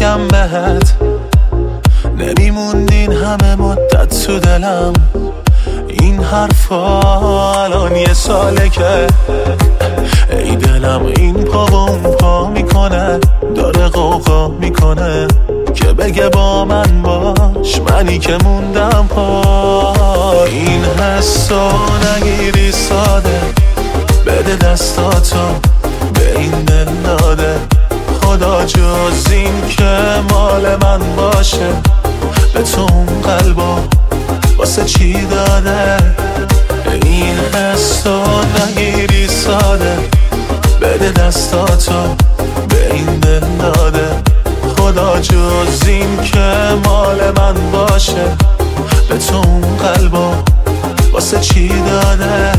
بگم بهت نمیموندین همه مدت تو دلم. این حرفا الان یه ساله که ای دلم این پا و اون پا میکنه، داره قوقا میکنه که بگه با من باش، منی که موندم پا. این حسو نگیری ساده، بده دستاتو به این دل داده، خدا جز این که مال من باشه به تو اون قلبو واسه چی داده. این حسو نگیری ساده، بده دستاتو به این دل داده، خدا جز این که مال من باشه به تو اون قلبو واسه چی داده.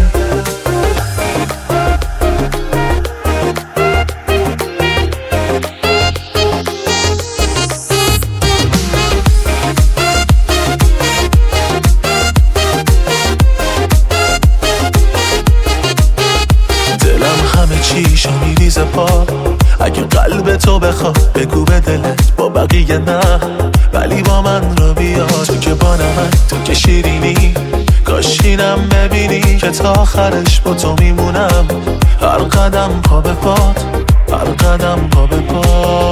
چیشو میریزه پا، اگه قلب تو بخواد بگو به دلت با بقیه نه، ولی با من رو بیا تو که با نمک، تو که شیرینی، کاش اینم ببینی که تا آخرش با تو میمونم. هر قدم پا به پات، هر قدم پا به پا.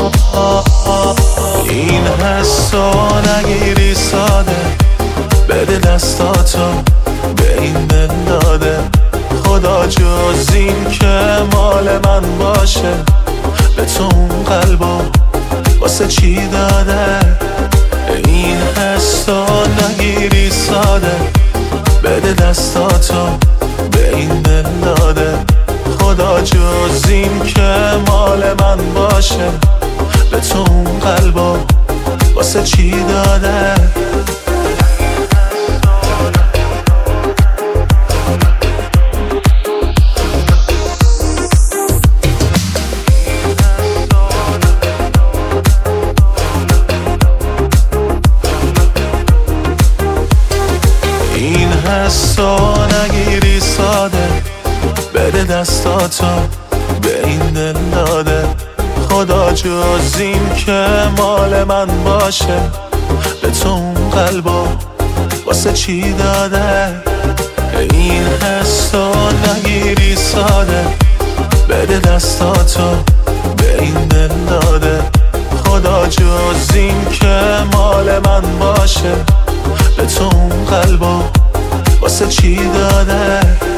این حسو نگیری ساده، بده دستاتو به این دل داده، خدا جز این که مال من باشه به تو اون قلبو واسه چی داده. این حسو نگیری ساده، بده دستاتو به این دل داده، خدا جز این که مال من باشه به تو اون قلبو واسه چی داده. این حسو نگیری ساده، بده دستاتو به این دل داده، خدا جز این که مال من باشه به تو اون قلبو واسه چی داده. این حسو نگیری ساده، بده دستاتو به این دل داده، خدا جز این که مال من باشه به تو اون قلبو واسه چی داده.